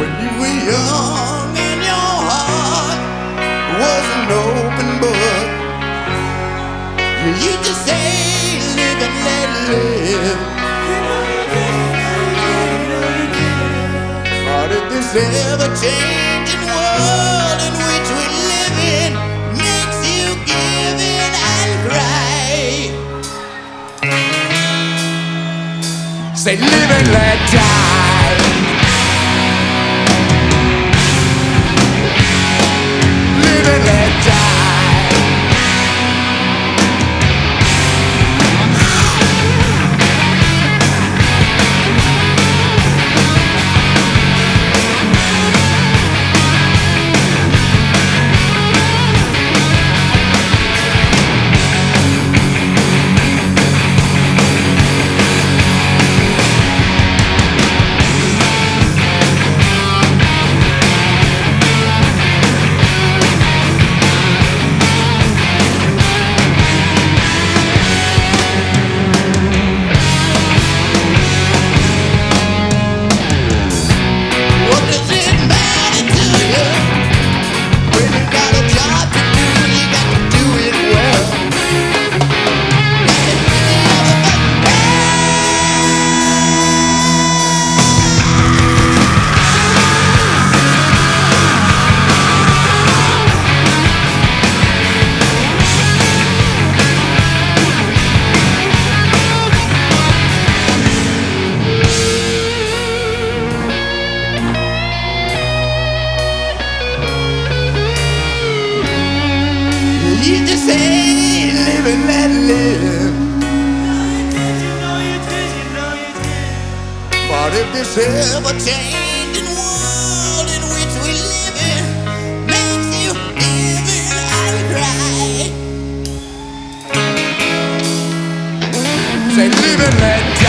When you were young and your heart was an open book, you used to say, live and let live. But if this ever-changing world in which we live in makes you give in and cry, say live and let die. Live and let die. You just say, live and let live. But if this ever-changing world in which we live in makes you give in and cry, say, live and let